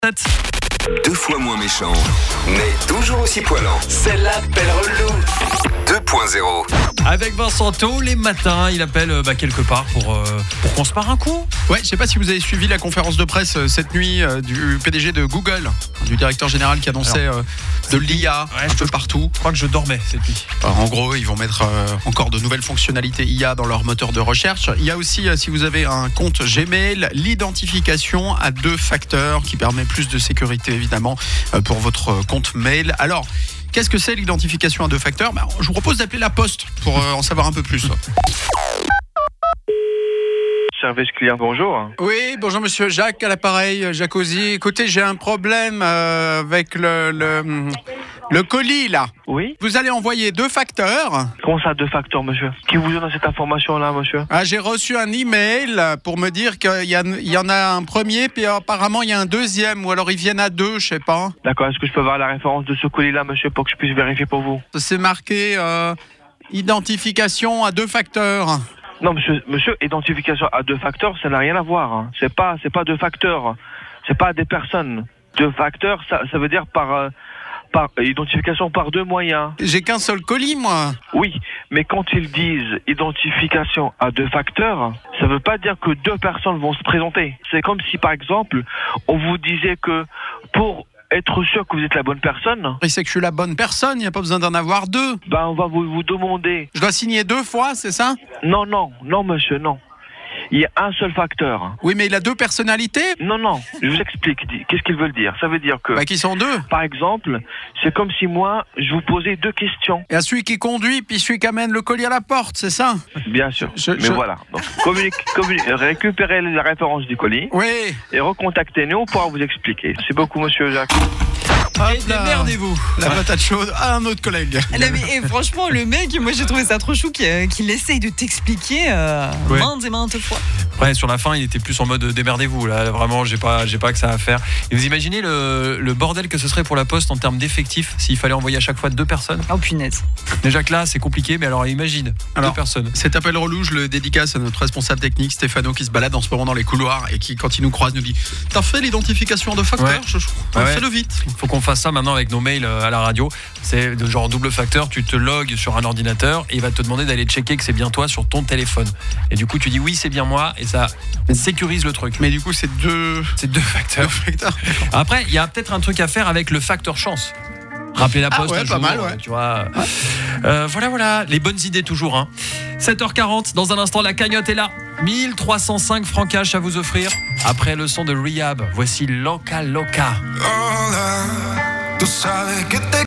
Deux fois moins méchant, mais toujours aussi poilant. C'est l'appel relou 2.0. Avec Vincent tous les matins, il appelle quelque part pour qu'on se marre un coup. Ouais, je sais pas si vous avez suivi la conférence de presse cette nuit du PDG de Google, du directeur général qui annonçait de l'IA un peu partout. Je crois que je dormais cette nuit. En gros, ils vont mettre encore de nouvelles fonctionnalités IA dans leur moteur de recherche. Il y a aussi, si vous avez un compte Gmail, l'identification à 2 facteurs qui permet plus de sécurité évidemment pour votre compte mail. Alors, qu'est-ce que c'est l'identification à 2 facteurs ? Je vous propose d'appeler la Poste pour en savoir un peu plus. Service client, bonjour. Oui, bonjour monsieur Jacques à l'appareil, Jacozzi. Écoutez, j'ai un problème avec le colis là. Oui. Vous allez envoyer 2 facteurs. Comment ça, 2 facteurs, monsieur ? Qui vous donne cette information-là, monsieur ? J'ai reçu un email pour me dire qu'il y en a un premier, puis apparemment il y a un deuxième, ou alors ils viennent à 2, je sais pas. D'accord, est-ce que je peux avoir la référence de ce colis-là, monsieur, pour que je puisse vérifier pour vous ? C'est marqué identification à 2 facteurs. Non, monsieur, identification à 2 facteurs, ça n'a rien à voir. Hein. C'est pas 2 facteurs. C'est pas des personnes. 2 facteurs, ça veut dire par identification par 2 moyens. J'ai qu'un seul colis, moi. Oui, mais quand ils disent identification à 2 facteurs, ça veut pas dire que 2 personnes vont se présenter. C'est comme si, par exemple, on vous disait que pour être sûr que vous êtes la bonne personne... Et c'est que je suis la bonne personne, il n'y a pas besoin d'en avoir 2. On va vous demander... Je dois signer 2 fois, c'est ça ? Non, monsieur, non. Il y a un seul facteur. Oui, mais il a 2 personnalités ? Non, je vous explique. Qu'est-ce qu'ils veulent dire ? Ça veut dire que... Qui sont 2 ? Par exemple, c'est comme si moi, je vous posais 2 questions. Et à celui qui conduit, puis celui qui amène le colis à la porte, c'est ça ? Bien sûr. Voilà. Donc, récupérez la référence du colis. Oui. Et recontactez-nous, on pourra vous expliquer. C'est beaucoup, monsieur Jacques. Et démerdez-vous. La patate chaude à un autre collègue. Et franchement, le mec, moi j'ai trouvé ça trop chou qu'il essaye de t'expliquer maintes et maintes fois. Ouais, sur la fin, il était plus en mode démerdez-vous. Là, vraiment, j'ai pas que ça à faire. Et vous imaginez le bordel que ce serait pour la Poste en termes d'effectifs s'il fallait envoyer à chaque fois 2 personnes. Oh punaise. Déjà que là, c'est compliqué, mais alors imagine 2 personnes. Cet appel relou, je le dédicace à notre responsable technique Stéphano qui se balade en ce moment dans les couloirs et qui, quand il nous croise, nous dit « T'as fait l'identification de facteurs ? Ouais. Fais-le vite !» Il faut qu'on fasse ça maintenant avec nos mails à la radio. C'est de genre double facteur, tu te logs sur un ordinateur et il va te demander d'aller checker que c'est bien toi sur ton téléphone. Et du coup, tu dis oui, c'est bien moi et ça sécurise le truc. Mais du coup, c'est 2 facteurs. Après, il y a peut-être un truc à faire avec le facteur chance. Rappelez la Poste un jour, pas mal, ouais. Tu vois. Voilà, les bonnes idées toujours. 7h40, dans un instant, la cagnotte est là. 1305 francs cash à vous offrir. Après le son de Rehab, voici Loca Loca. Hola, tú sabes que te